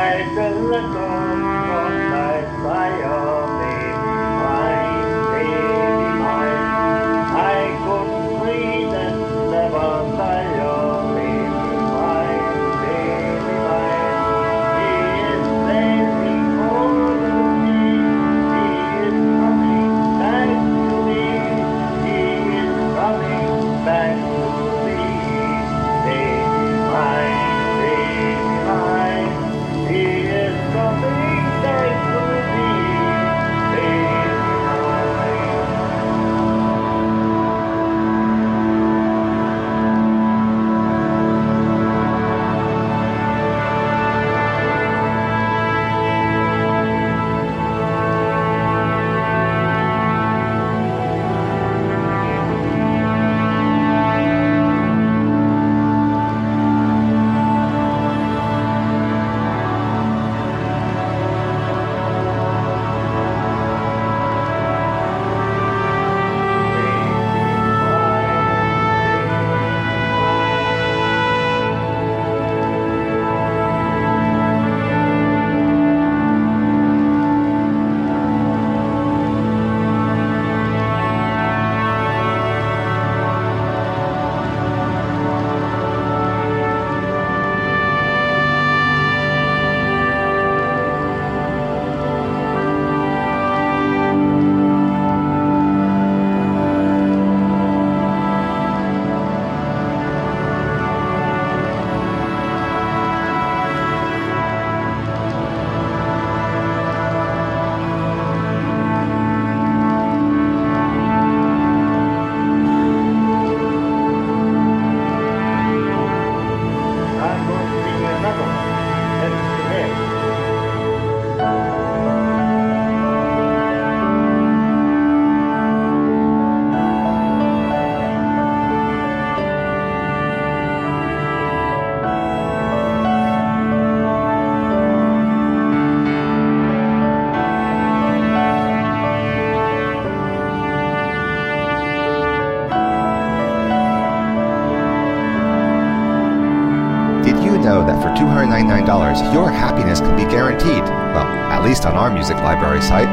know that for $299, your happiness can be guaranteed. Well, at least on our music library site.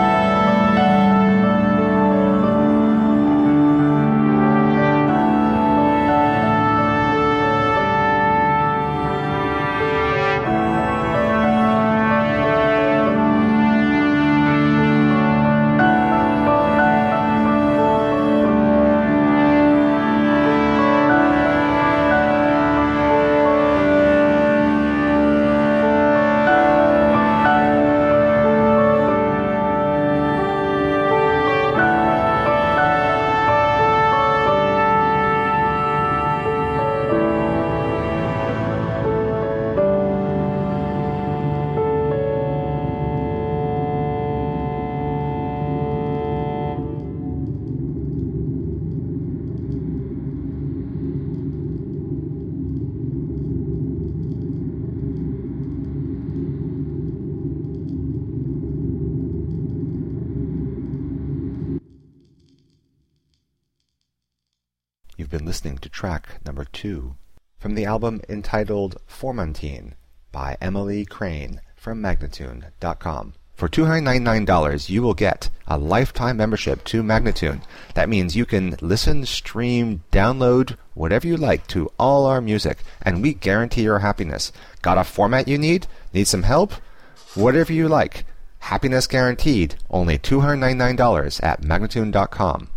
You've been listening to track number 2 from the album entitled Formantine by Emily Crane from Magnatune.com. For $299, you will get a lifetime membership to Magnatune. That means you can listen, stream, download, whatever you like to all our music, and we guarantee your happiness. Got a format you need? Need some help? Whatever you like. Happiness guaranteed. Only $299 at Magnatune.com.